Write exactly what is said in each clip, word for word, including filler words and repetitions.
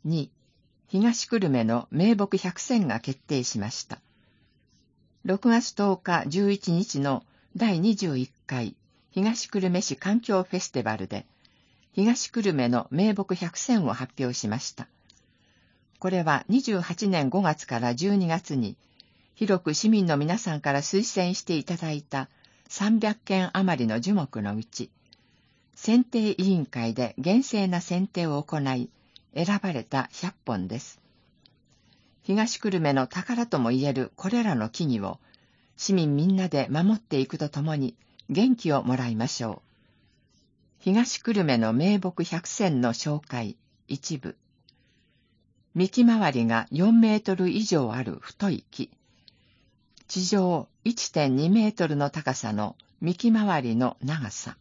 に、東久留米の名木百選が決定しました。ろくがつとおかじゅういちにちのだいにじゅういっかい東久留米市環境フェスティバルで、東久留米の名木百選を発表しました。これはにじゅうはちねんごがつからじゅうにがつに、広く市民の皆さんから推薦していただいたさんびゃっけん余りの樹木のうち、選定委員会で厳正な選定を行い、選ばれたひゃっぽんです。東久留米の宝ともいえるこれらの木々を、市民みんなで守っていくとともに元気をもらいましょう。東久留米の名木百選の紹介一部。幹回りがよんメートル以上ある太い木。地上 いってんにメートルの高さの幹回りの長さ。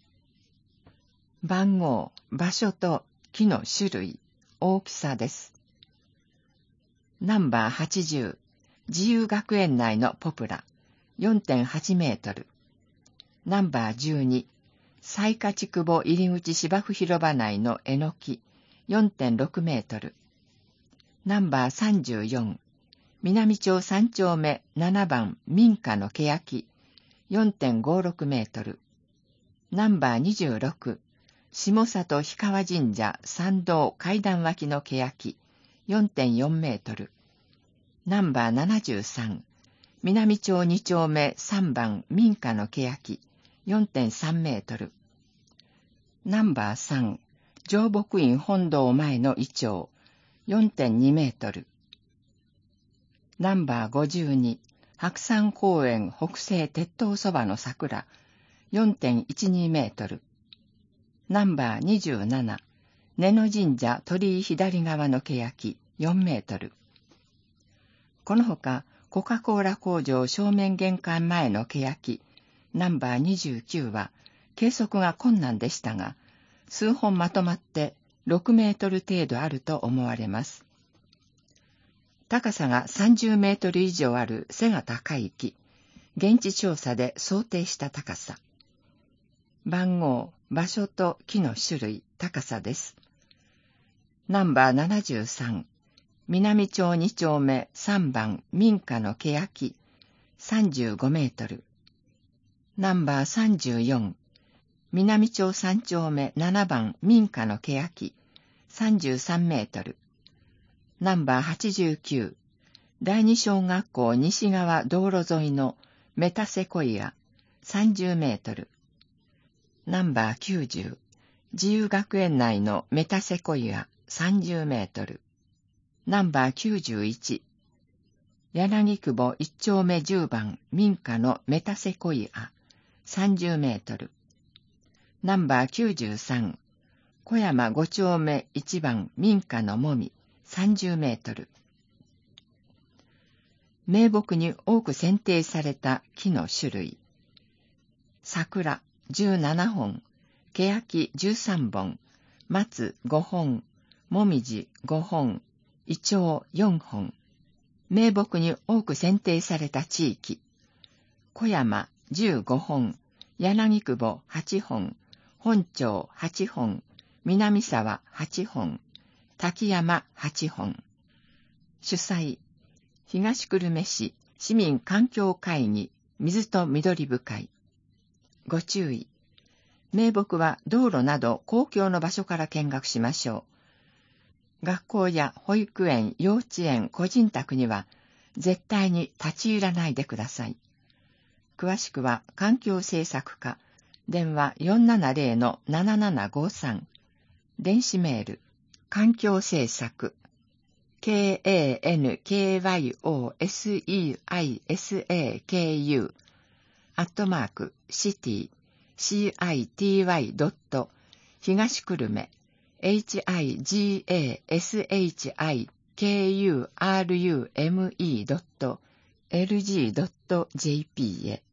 番号、場所と木の種類、大きさです。ナンバーはちじゅう、自由学園内のポプラ、よんてんはちメートル。ナンバーじゅうに、雑賀筑保入口芝生広場内のえのき、よんてんろくメートル。ナンバーさんじゅうよん、南町さんちょうめななばん民家のけやき、よんてんごろくメートル。ナンバーにじゅうろく、下里氷川神社参道階段脇のけやき、よんてんよんメートル。ナンバーななじゅうさん、南町にちょうめさんばん民家のけやき、よんてんさんメートル。ナンバーさん、常牧院本堂前のイチョウ、よんてんにメートル。ナンバーごじゅうに、白山公園北西鉄塔そばの桜、よんてんいちにメートル。ナンバーにじゅうなな、根野神社鳥居左側のけやき、よんメートル。このほか、コカ・コーラ工場正面玄関前のけやき、ナンバーにじゅうきゅうは、計測が困難でしたが、数本まとまってろくメートル程度あると思われます。高さがさんじゅうメートル以上ある背が高い木、現地調査で想定した高さ。番号、場所と木の種類、高さです。ナンバーななじゅうさん、南町にちょうめさんばん民家のけやき、さんじゅうごメートル。ナンバーさんじゅうよん、南町さんちょうめななばん民家のけやき、さんじゅうさんメートル。ナンバーはちじゅうきゅう、第二小学校西側道路沿いのメタセコイア、さんじゅうメートル。ナンバーきゅうじゅう、自由学園内のメタセコイア、さんじゅうメートル。ナンバーきゅうじゅういち、柳久保いっちょうめじゅうばん民家のメタセコイア、さんじゅうメートル。ナンバーきゅうじゅうさん、小山ごちょうめいちばん民家のもみ、さんじゅうメートル。名木に多く選定された木の種類。桜じゅうななほん、けやきじゅうさんぼん、松ごほん、もみじごほん、イチョウよんほん。名木に多く選定された地域。小山じゅうごほん、柳久保はっぽん、本町はっぽん、南沢はっぽん、滝山はっぽん。主催、東久留米市市民環境会議水と緑部会。ご注意。名木は道路など公共の場所から見学しましょう。学校や保育園、幼稚園、個人宅には絶対に立ち入らないでください。詳しくは環境政策課、電話 よんななゼロ のななななごさん、電子メール、環境政策、ケーエーエヌケーワイオーエスイーアイエスエーケーユー、アットマーク、シティ、シーアイティーワイ ドット、東久留米、エイチアイジーエーエスエイチアイケーユーアールユーエムイー ドット、エルジー ドット ジェーピー へ。